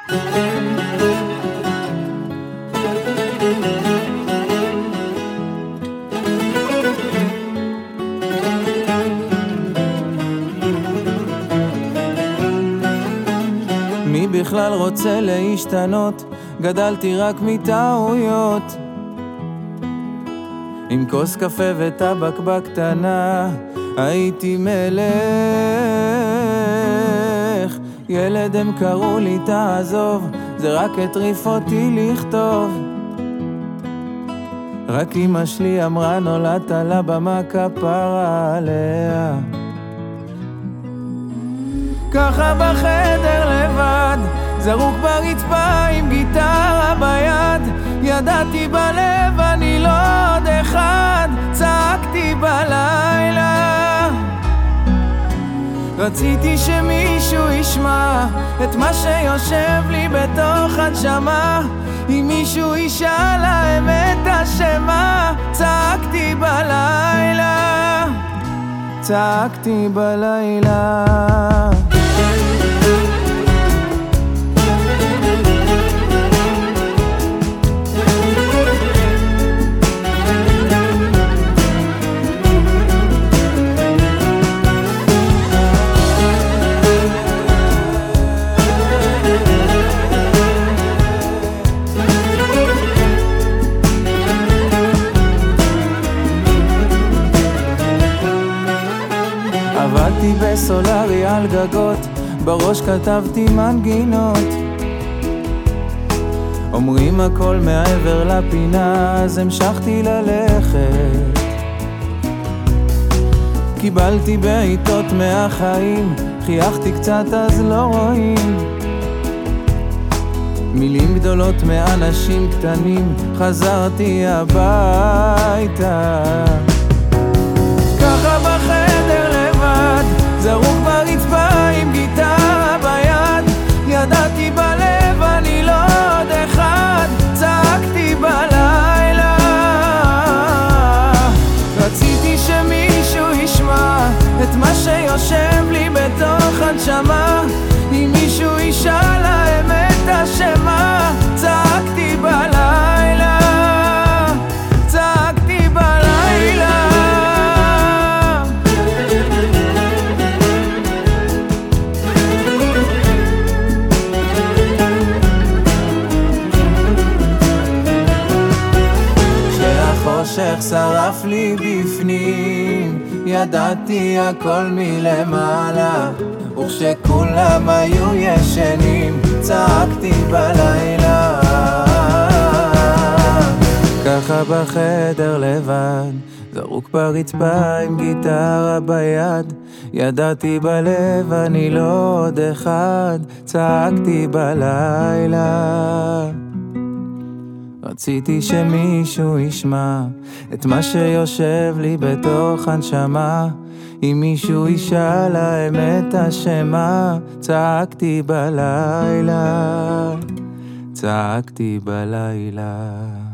מי בכלל רוצה להשתנות? גדלתי רק מטעויות, עם כוס קפה וטבק בקטנה הייתי מלך. ילד הם קראו לי תעזוב, זה רק הטריף אותי לכתוב. רק אמא שלי אמרה נולדת לבמה כפרה עליה. ככה בחדר לבד, זרוק ברצפה עם גיטרה ביד. ידעתי בלב אני לא עוד אחד, צעקתי בלילה. רציתי שמישהו ישמע את מה שיושב לי בתוך הנשמה. אם מישהו ישאל האמת אשמה, צעקתי בלילה, צעקתי בלילה. עבדתי בסולרי על גגות, בראש כתבתי מנגינות. אומרים הכל מעבר לפינה, אז המשכתי ללכת. קיבלתי בעיטות מהחיים, חייכתי קצת אז לא רואים. מילים גדולות מאנשים קטנים, חזרתי הביתה. ככה בחדר לבד, זרוק ברצפה עם גיטרה ביד. ידעתי בלב אני לא עוד אחד, צעקתי בלילה. רציתי שמישהו ישמע את מה שיושב לי בתוך הנשמה. אם מישהו ישאל האמת אשמה, צעקתי בלילה, צעקתי בלילה. כשהחושך שרף לי בפנים, ידעתי הכל מלמעלה. וכשכולם היו ישנים, צעקתי בלילה. ככה בחדר לבד, זרוק ברצפה עם גיטרה ביד. ידעתי בלב אני לא עוד אחד, צעקתי בלילה. רציתי שמישהו ישמע את מה שיושב לי בתוך הנשמה. אם מישהו ישאל האמת אשמה, צעקתי בלילה, צעקתי בלילה.